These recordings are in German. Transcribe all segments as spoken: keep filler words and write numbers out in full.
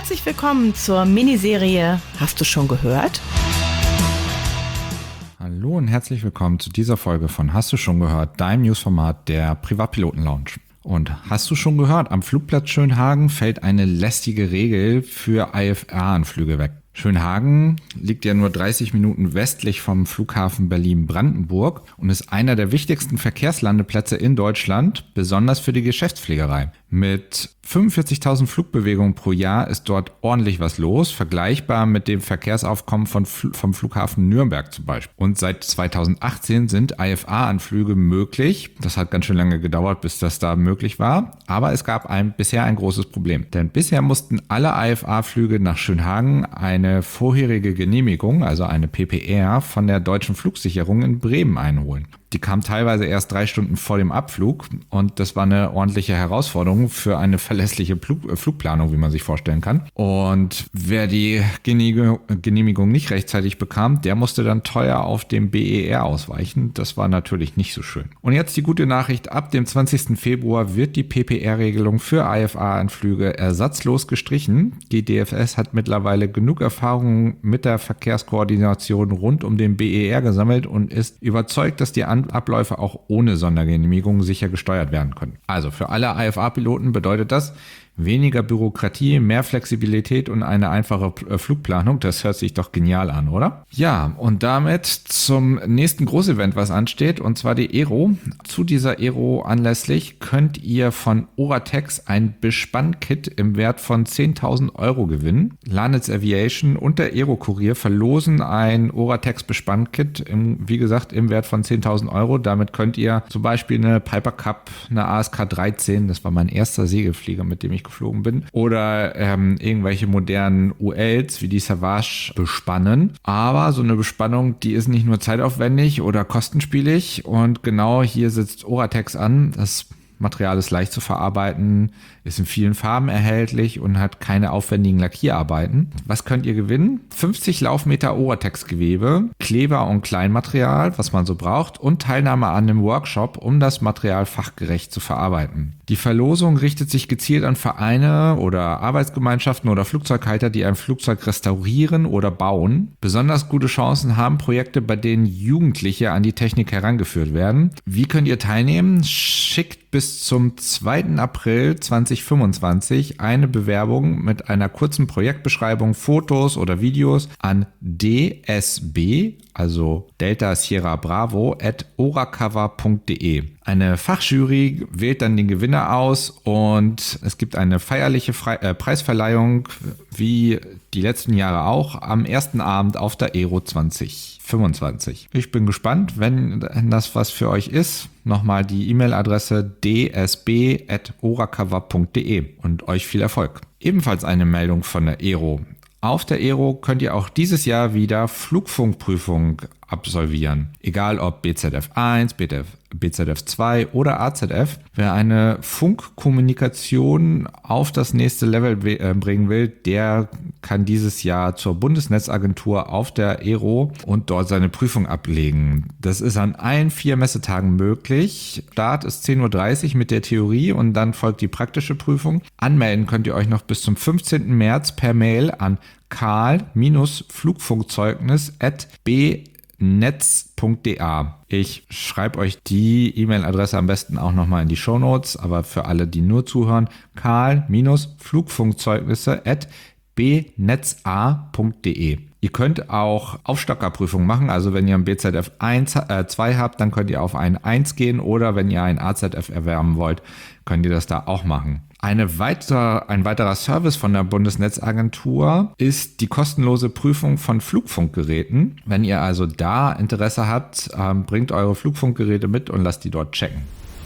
Herzlich willkommen zur Miniserie Hast du schon gehört? Hallo und herzlich willkommen zu dieser Folge von Hast du schon gehört, deinem Newsformat der Privatpiloten-Lounge. Und hast du schon gehört, am Flugplatz Schönhagen fällt eine lästige Regel für I F R-Anflüge weg. Schönhagen liegt ja nur dreißig Minuten westlich vom Flughafen Berlin-Brandenburg und ist einer der wichtigsten Verkehrslandeplätze in Deutschland, besonders für die Geschäftsfliegerei. Mit fünfundvierzigtausend Flugbewegungen pro Jahr ist dort ordentlich was los, vergleichbar mit dem Verkehrsaufkommen von, vom Flughafen Nürnberg zum Beispiel. Und seit zweitausendachtzehn sind I F R-Anflüge möglich. Das hat ganz schön lange gedauert, bis das da möglich war. Aber es gab ein, bisher ein großes Problem. Denn bisher mussten alle I F R-Flüge nach Schönhagen eine vorherige Genehmigung, also eine P P R, von der Deutschen Flugsicherung in Bremen einholen. Die kam teilweise erst drei Stunden vor dem Abflug und das war eine ordentliche Herausforderung für eine verlässliche Flug, Flugplanung, wie man sich vorstellen kann. Und wer die Genehmigung nicht rechtzeitig bekam, der musste dann teuer auf dem B E R ausweichen. Das war natürlich nicht so schön. Und jetzt die gute Nachricht, ab dem zwanzigsten Februar wird die P P R-Regelung für I F R-Anflüge ersatzlos gestrichen. Die D F S hat mittlerweile genug Erfahrung mit der Verkehrskoordination rund um den B E R gesammelt und ist überzeugt, dass die Abläufe auch ohne Sondergenehmigung sicher gesteuert werden können. Also für alle I F R-Piloten bedeutet das weniger Bürokratie, mehr Flexibilität und eine einfache Flugplanung. Das hört sich doch genial an, oder? Ja, und damit zum nächsten Großevent, was ansteht, und zwar die Aero. Zu dieser Aero anlässlich könnt ihr von Oratex ein Bespannkit im Wert von zehntausend Euro gewinnen. Lanitz Aviation und der Aero-Kurier verlosen ein Oratex Bespannkit, im, wie gesagt, im Wert von zehntausend Euro. Damit könnt ihr zum Beispiel eine Piper Cup, eine A S K dreizehn, das war mein erster Segelflieger, mit dem ich geflogen bin, oder ähm, irgendwelche modernen U Ls wie die Savage bespannen. Aber so eine Bespannung, die ist nicht nur zeitaufwendig oder kostenspielig, und genau hier sitzt Oratex an. Das Material ist leicht zu verarbeiten, ist in vielen Farben erhältlich und hat keine aufwendigen Lackierarbeiten. Was könnt ihr gewinnen? fünfzig Laufmeter Oratex-Gewebe, Kleber und Kleinmaterial, was man so braucht, und Teilnahme an einem Workshop, um das Material fachgerecht zu verarbeiten. Die Verlosung richtet sich gezielt an Vereine oder Arbeitsgemeinschaften oder Flugzeughalter, die ein Flugzeug restaurieren oder bauen. Besonders gute Chancen haben Projekte, bei denen Jugendliche an die Technik herangeführt werden. Wie könnt ihr teilnehmen? Schickt bis zum zweiten April zweitausendfünfundzwanzig eine Bewerbung mit einer kurzen Projektbeschreibung, Fotos oder Videos an d s b, also Delta Sierra Bravo, at oracover punkt de. Eine Fachjury wählt dann den Gewinner aus und es gibt eine feierliche Fre- äh, Preisverleihung, wie die letzten Jahre auch, am ersten Abend auf der Aero zweitausendfünfundzwanzig. Ich bin gespannt, wenn das was für euch ist. Nochmal die E-Mail-Adresse d s b at oracover punkt de und euch viel Erfolg. Ebenfalls eine Meldung von der Aero. Auf der Aero könnt ihr auch dieses Jahr wieder Flugfunkprüfung absolvieren. Egal ob B Z F eins, B Z F zwei oder A Z F. Wer eine Funkkommunikation auf das nächste Level bringen will, der kann dieses Jahr zur Bundesnetzagentur auf der Aero und dort seine Prüfung ablegen. Das ist an allen vier Messetagen möglich. Start ist zehn Uhr dreißig mit der Theorie und dann folgt die praktische Prüfung. Anmelden könnt ihr euch noch bis zum fünfzehnten März per Mail an karl-flugfunkzeugnis at b netz punkt d a. Ich schreibe euch die E-Mail-Adresse am besten auch nochmal in die Shownotes, aber für alle, die nur zuhören, karl-flugfunkzeugnisse at b netz a punkt de. Ihr könnt auch Aufstockerprüfungen machen, also wenn ihr ein B Z F eins, äh, zwei habt, dann könnt ihr auf ein eins gehen, oder wenn ihr ein A Z F erwerben wollt, könnt ihr das da auch machen. Eine weitere, ein weiterer Service von der Bundesnetzagentur ist die kostenlose Prüfung von Flugfunkgeräten. Wenn ihr also da Interesse habt, ähm, bringt eure Flugfunkgeräte mit und lasst die dort checken.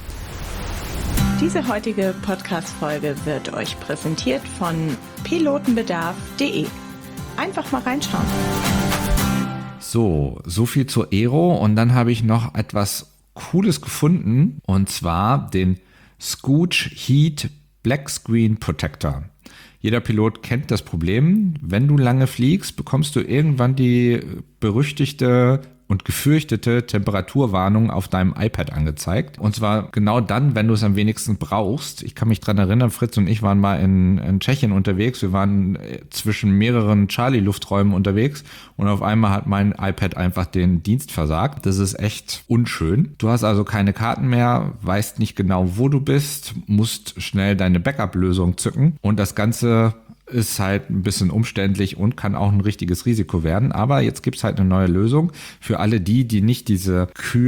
Diese heutige Podcast-Folge wird euch präsentiert von pilotenbedarf punkt de. Einfach mal reinschauen. So, so viel zur Aero, und dann habe ich noch etwas Cooles gefunden, und zwar den Scooch Heat Black Screen Protector. Jeder Pilot kennt das Problem. Wenn du lange fliegst, bekommst du irgendwann die berüchtigte und gefürchtete Temperaturwarnungen auf deinem iPad angezeigt. Und zwar genau dann, wenn du es am wenigsten brauchst. Ich kann mich dran erinnern, Fritz und ich waren mal in, in Tschechien unterwegs. Wir waren zwischen mehreren Charlie-Lufträumen unterwegs und auf einmal hat mein iPad einfach den Dienst versagt. Das ist echt unschön. Du hast also keine Karten mehr, weißt nicht genau, wo du bist, musst schnell deine Backup-Lösung zücken und das Ganze ist halt ein bisschen umständlich und kann auch ein richtiges Risiko werden. Aber jetzt gibt es halt eine neue Lösung für alle die, die nicht diese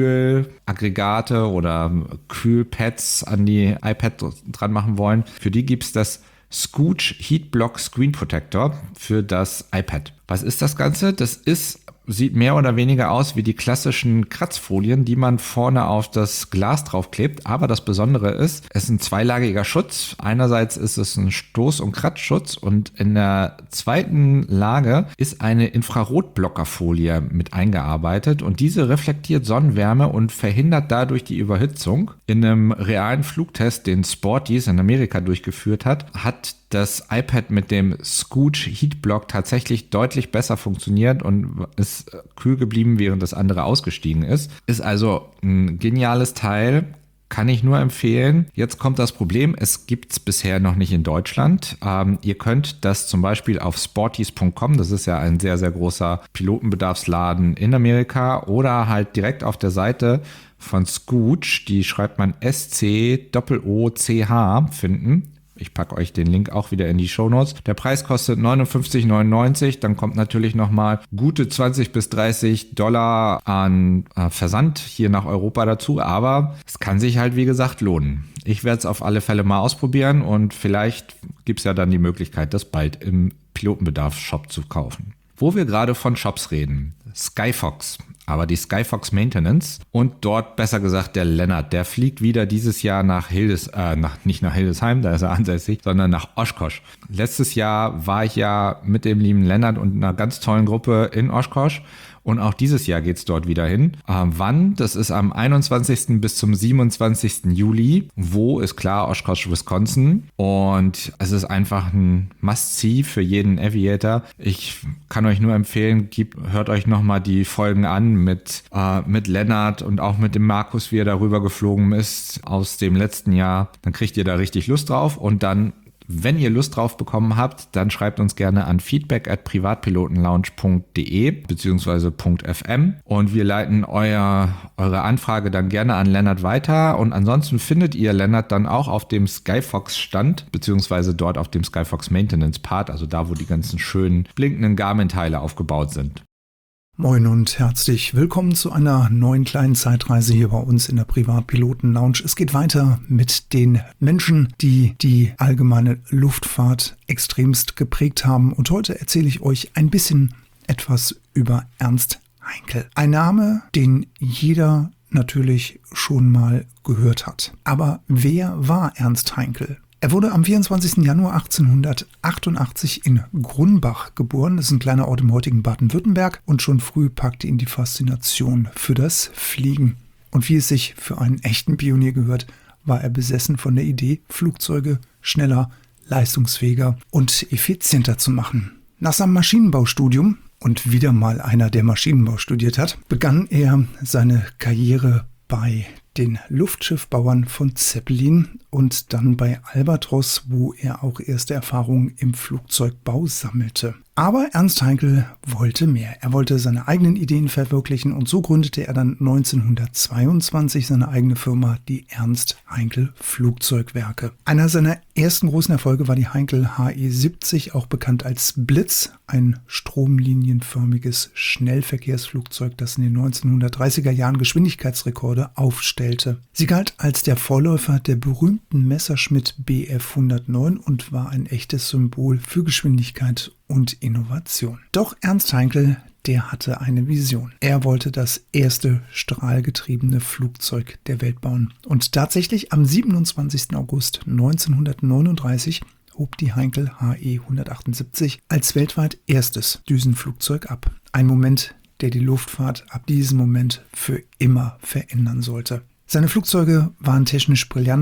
Kühlaggregate oder Kühlpads an die iPad dran machen wollen. Für die gibt es das Scooch Heatblock Screen Protector für das iPad. Was ist das Ganze? Das ist sieht mehr oder weniger aus wie die klassischen Kratzfolien, die man vorne auf das Glas draufklebt. Aber das Besondere ist, es ist ein zweilagiger Schutz. Einerseits ist es ein Stoß- und Kratzschutz und in der zweiten Lage ist eine Infrarotblockerfolie mit eingearbeitet und diese reflektiert Sonnenwärme und verhindert dadurch die Überhitzung. In einem realen Flugtest, den Sporties in Amerika durchgeführt hat, hat das iPad mit dem Scooch Heatblock tatsächlich deutlich besser funktioniert und ist kühl geblieben, während das andere ausgestiegen ist. Ist also ein geniales Teil, kann ich nur empfehlen. Jetzt kommt das Problem, es gibt es bisher noch nicht in Deutschland. Ähm, ihr könnt das zum Beispiel auf sporties punkt com, das ist ja ein sehr, sehr großer Pilotenbedarfsladen in Amerika, oder halt direkt auf der Seite von Scooch, die schreibt man S C O O C H, finden. Ich packe euch den Link auch wieder in die Shownotes. Der Preis kostet neunundfünfzig neunundneunzig. Dann kommt natürlich nochmal gute zwanzig bis dreißig Dollar an äh, Versand hier nach Europa dazu. Aber es kann sich halt, wie gesagt, lohnen. Ich werde es auf alle Fälle mal ausprobieren und vielleicht gibt es ja dann die Möglichkeit, das bald im Pilotenbedarf-Shop zu kaufen. Wo wir gerade von Shops reden, Skyfox. Aber die Skyfox Maintenance und dort besser gesagt der Lennart, der fliegt wieder dieses Jahr nach Hildes, äh, nach, nicht nach Hildesheim, da ist er ansässig, sondern nach Oshkosh. Letztes Jahr war ich ja mit dem lieben Lennart und einer ganz tollen Gruppe in Oshkosh. Und auch dieses Jahr geht's dort wieder hin. Äh, wann? Das ist am einundzwanzigsten bis zum siebenundzwanzigsten Juli. Wo? Ist klar, Oshkosh, Wisconsin. Und es ist einfach ein Must-See für jeden Aviator. Ich kann euch nur empfehlen, gebt, hört euch nochmal die Folgen an mit, äh, mit Lennart und auch mit dem Markus, wie er darüber geflogen ist aus dem letzten Jahr. Dann kriegt ihr da richtig Lust drauf und dann, wenn ihr Lust drauf bekommen habt, dann schreibt uns gerne an feedback at privatpilotenlounge punkt de bzw. .fm und wir leiten euer, eure Anfrage dann gerne an Lennart weiter und ansonsten findet ihr Lennart dann auch auf dem Skyfox Stand bzw. dort auf dem Skyfox Maintenance Part, also da, wo die ganzen schönen blinkenden Garmin-Teile aufgebaut sind. Moin und herzlich willkommen zu einer neuen kleinen Zeitreise hier bei uns in der Privatpiloten-Lounge. Es geht weiter mit den Menschen, die die allgemeine Luftfahrt extremst geprägt haben. Und heute erzähle ich euch ein bisschen etwas über Ernst Haenkel. Ein Name, den jeder natürlich schon mal gehört hat. Aber wer war Ernst Haenkel? Er wurde am vierundzwanzigsten Januar achtzehnhundertachtundachtzig in Grunbach geboren. Das ist ein kleiner Ort im heutigen Baden-Württemberg. Und schon früh packte ihn die Faszination für das Fliegen. Und wie es sich für einen echten Pionier gehört, war er besessen von der Idee, Flugzeuge schneller, leistungsfähiger und effizienter zu machen. Nach seinem Maschinenbaustudium, und wieder mal einer, der Maschinenbau studiert hat, begann er seine Karriere bei den Luftschiffbauern von Zeppelin und dann bei Albatros, wo er auch erste Erfahrungen im Flugzeugbau sammelte. Aber Ernst Haenkel wollte mehr. Er wollte seine eigenen Ideen verwirklichen und so gründete er dann neunzehnhundertzweiundzwanzig seine eigene Firma, die Ernst Haenkel Flugzeugwerke. Einer seiner ersten großen Erfolge war die Haenkel H E siebzig, auch bekannt als Blitz, ein stromlinienförmiges Schnellverkehrsflugzeug, das in den neunzehnhundertdreißiger Jahren Geschwindigkeitsrekorde aufstellte. Sie galt als der Vorläufer der berühmten Messerschmitt B F hundertneun und war ein echtes Symbol für Geschwindigkeit und Innovation. Doch Ernst Haenkel, der hatte eine Vision. Er wollte das erste strahlgetriebene Flugzeug der Welt bauen. Und tatsächlich am siebenundzwanzigsten August neunzehnhundertneununddreißig hob die Haenkel H E hundertachtundsiebzig als weltweit erstes Düsenflugzeug ab. Ein Moment, der die Luftfahrt ab diesem Moment für immer verändern sollte. Seine Flugzeuge waren technisch brillant,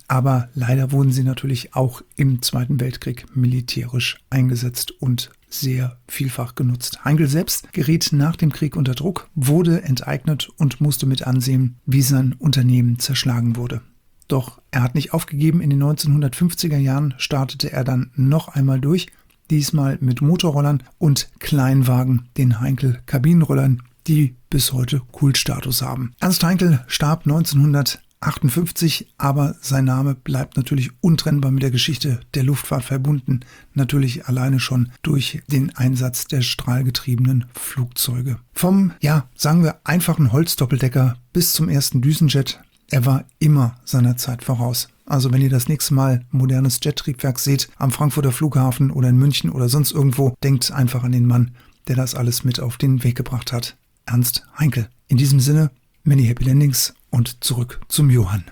aber leider wurden sie natürlich auch im Zweiten Weltkrieg militärisch eingesetzt und sehr vielfach genutzt. Heinkel selbst geriet nach dem Krieg unter Druck, wurde enteignet und musste mit ansehen, wie sein Unternehmen zerschlagen wurde. Doch er hat nicht aufgegeben. In den neunzehnhundertfünfziger Jahren startete er dann noch einmal durch, diesmal mit Motorrollern und Kleinwagen, den Heinkel-Kabinenrollern, die bis heute Kultstatus haben. Ernst Heinkel starb neunzehnhundertachtundfünfzig, aber sein Name bleibt natürlich untrennbar mit der Geschichte der Luftfahrt verbunden, natürlich alleine schon durch den Einsatz der strahlgetriebenen Flugzeuge. Vom, ja, sagen wir, einfachen Holzdoppeldecker bis zum ersten Düsenjet. Er war immer seiner Zeit voraus. Also wenn ihr das nächste Mal ein modernes Jettriebwerk seht, am Frankfurter Flughafen oder in München oder sonst irgendwo, denkt einfach an den Mann, der das alles mit auf den Weg gebracht hat. Ernst Heinkel. In diesem Sinne, many happy landings und zurück zum Johann.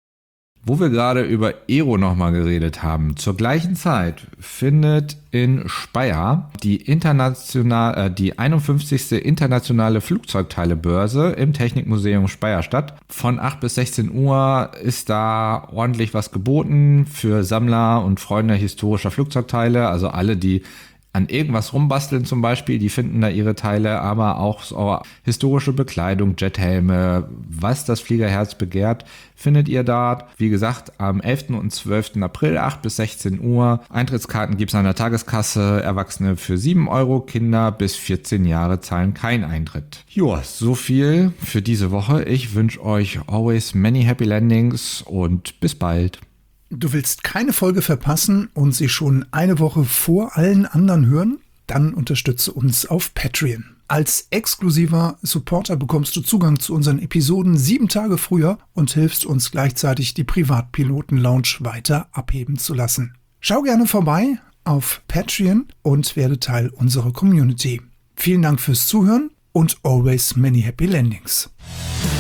Wo wir gerade über Aero nochmal geredet haben, zur gleichen Zeit findet in Speyer die, international, äh, die einundfünfzigste internationale Flugzeugteilebörse im Technikmuseum Speyer statt. Von acht bis sechzehn Uhr ist da ordentlich was geboten für Sammler und Freunde historischer Flugzeugteile, also alle, die an irgendwas rumbasteln zum Beispiel, die finden da ihre Teile, aber auch so historische Bekleidung, Jethelme, was das Fliegerherz begehrt, findet ihr da. Wie gesagt, am elften und zwölften April, acht bis sechzehn Uhr. Eintrittskarten gibt es an der Tageskasse, Erwachsene für sieben Euro, Kinder bis vierzehn Jahre zahlen keinen Eintritt. Joa, so viel für diese Woche. Ich wünsche euch always many happy landings und bis bald. Du willst keine Folge verpassen und sie schon eine Woche vor allen anderen hören? Dann unterstütze uns auf Patreon. Als exklusiver Supporter bekommst du Zugang zu unseren Episoden sieben Tage früher und hilfst uns gleichzeitig, die Privatpiloten-Lounge weiter abheben zu lassen. Schau gerne vorbei auf Patreon und werde Teil unserer Community. Vielen Dank fürs Zuhören und always many happy landings.